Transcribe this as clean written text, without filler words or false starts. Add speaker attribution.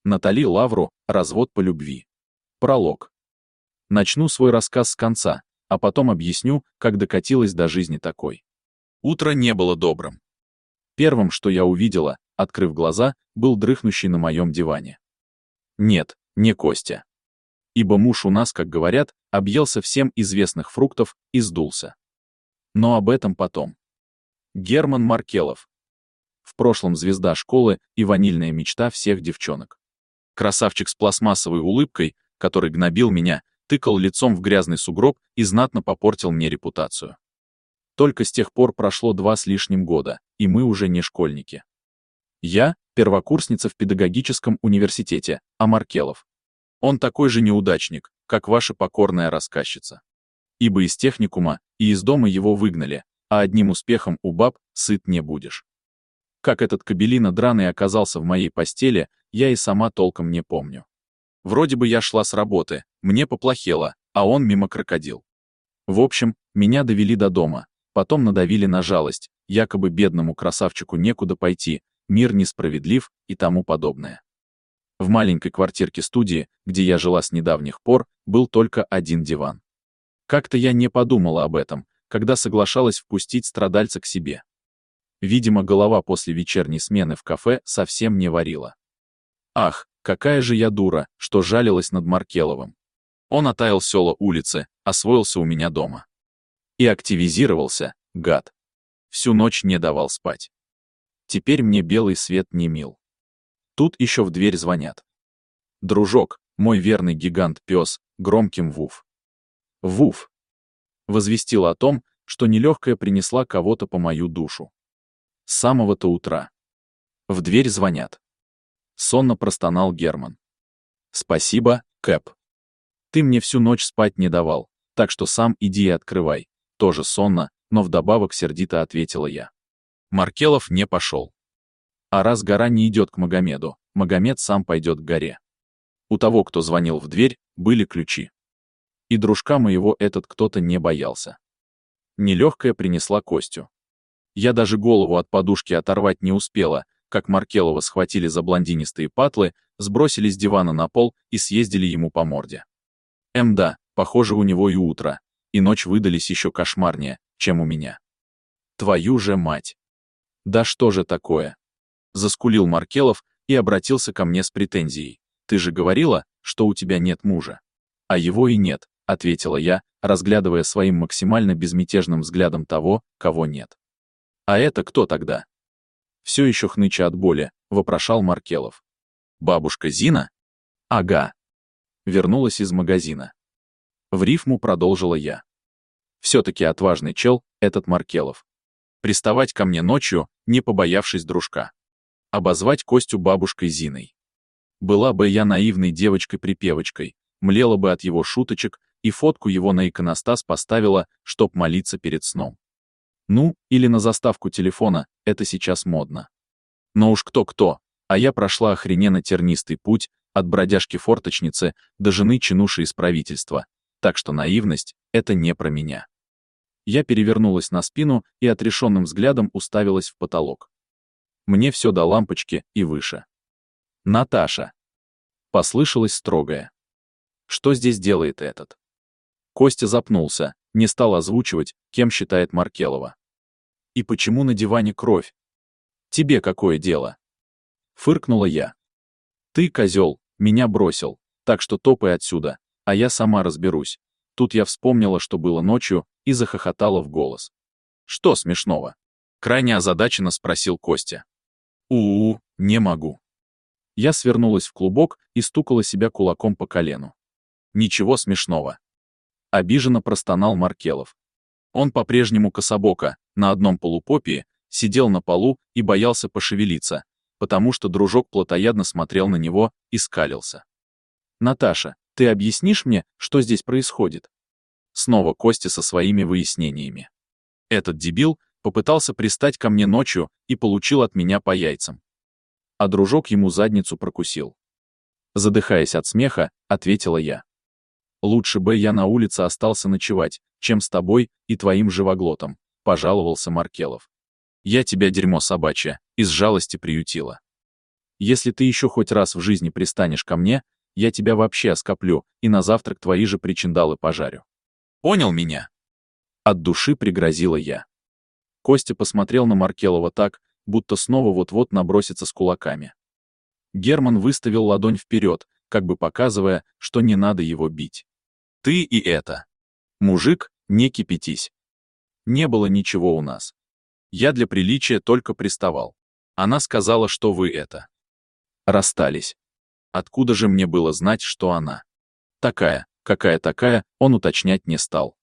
Speaker 1: Натали Лавру, развод по любви. Пролог. Начну свой рассказ с конца, а потом объясню, как докатилась до жизни такой. Утро не было добрым. Первым, что я увидела, открыв глаза, был дрыхнущий на моем диване. Нет, не Костя. Ибо муж у нас, как говорят, объелся всем известных фруктов и сдулся. Но об этом потом. Герман Маркелов. В прошлом звезда школы и ванильная мечта всех девчонок. Красавчик с пластмассовой улыбкой, который гнобил меня, тыкал лицом в грязный сугроб и знатно попортил мне репутацию. Только с тех пор прошло 2 с лишним года, и мы уже не школьники. Я — первокурсница в педагогическом университете, а Маркелов. Он такой же неудачник, как ваша покорная рассказчица. Ибо из техникума и из дома его выгнали, а одним успехом у баб сыт не будешь. Как этот кобелина драный оказался в моей постели, я и сама толком не помню. Вроде бы я шла с работы, мне поплохело, а он мимо крокодил. В общем, меня довели до дома, потом надавили на жалость, якобы бедному красавчику некуда пойти, мир несправедлив и тому подобное. В маленькой квартирке-студии, где я жила с недавних пор, был только один диван. Как-то я не подумала об этом, когда соглашалась впустить страдальца к себе. Видимо, голова после вечерней смены в кафе совсем не варила. Ах, какая же я дура, что жалилась над Маркеловым. Он отаял села улицы, освоился у меня дома. И активизировался, гад. Всю ночь не давал спать. Теперь мне белый свет не мил. Тут еще в дверь звонят. Дружок, мой верный гигант-пес, громким вуф. Вуф. Возвестил о том, что нелегкая принесла кого-то по мою душу. С самого-то утра. В дверь звонят. Сонно простонал Герман. Спасибо, Кэп. Ты мне всю ночь спать не давал, так что сам иди и открывай. Тоже сонно, но вдобавок сердито ответила я. Маркелов не пошел. А раз гора не идет к Магомеду, Магомед сам пойдет к горе. У того, кто звонил в дверь, были ключи. И дружка моего этот кто-то не боялся. Нелегкая принесла Костю. Я даже голову от подушки оторвать не успела, как Маркелова схватили за блондинистые патлы, сбросили с дивана на пол и съездили ему по морде. Да, похоже, у него и утро, и ночь выдались еще кошмарнее, чем у меня. Твою же мать! Да что же такое? Заскулил Маркелов и обратился ко мне с претензией. Ты же говорила, что у тебя нет мужа. А его и нет, ответила я, разглядывая своим максимально безмятежным взглядом того, кого нет. А это кто тогда? Все еще хныча от боли, вопрошал Маркелов. Бабушка Зина? Ага. Вернулась из магазина. В рифму продолжила я. Все-таки отважный чел, этот Маркелов. Приставать ко мне ночью, не побоявшись дружка. Обозвать Костю бабушкой Зиной. Была бы я наивной девочкой-припевочкой, млела бы от его шуточек и фотку его на иконостас поставила, чтоб молиться перед сном. Ну, или на заставку телефона, это сейчас модно. Но уж кто-кто, а я прошла охрененно тернистый путь от бродяжки-форточницы до жены чинуши из правительства, так что наивность — это не про меня. Я перевернулась на спину и отрешенным взглядом уставилась в потолок. Мне все до лампочки и выше. «Наташа!» — послышалось строгое. «Что здесь делает этот?» Костя запнулся, не стал озвучивать, кем считает Маркелова. «И почему на диване кровь? Тебе какое дело?» Фыркнула я. «Ты, козел, меня бросил, так что топай отсюда, а я сама разберусь». Тут я вспомнила, что было ночью, и захохотала в голос. «Что смешного?» Крайне озадаченно спросил Костя. Не могу». Я свернулась в клубок и стукала себя кулаком по колену. «Ничего смешного». Обиженно простонал Маркелов. Он по-прежнему кособоко, на одном полупопии, сидел на полу и боялся пошевелиться, потому что дружок плотоядно смотрел на него и скалился. «Наташа, ты объяснишь мне, что здесь происходит?» Снова Костя со своими выяснениями. Этот дебил попытался пристать ко мне ночью и получил от меня по яйцам. А дружок ему задницу прокусил. Задыхаясь от смеха, ответила я. «Лучше бы я на улице остался ночевать, чем с тобой и твоим живоглотом», — пожаловался Маркелов. «Я тебя, дерьмо собачье, из жалости приютила». Если ты еще хоть раз в жизни пристанешь ко мне, я тебя вообще оскоплю и на завтрак твои же причиндалы пожарю. Понял меня?» От души пригрозила я. Костя посмотрел на Маркелова так, будто снова вот-вот набросится с кулаками. Герман выставил ладонь вперед, как бы показывая, что не надо его бить. «Ты и это. Мужик, не кипятись. Не было ничего у нас. Я для приличия только приставал. Она сказала, что вы это. Расстались. Откуда же мне было знать, что она? Такая, какая такая, он уточнять не стал.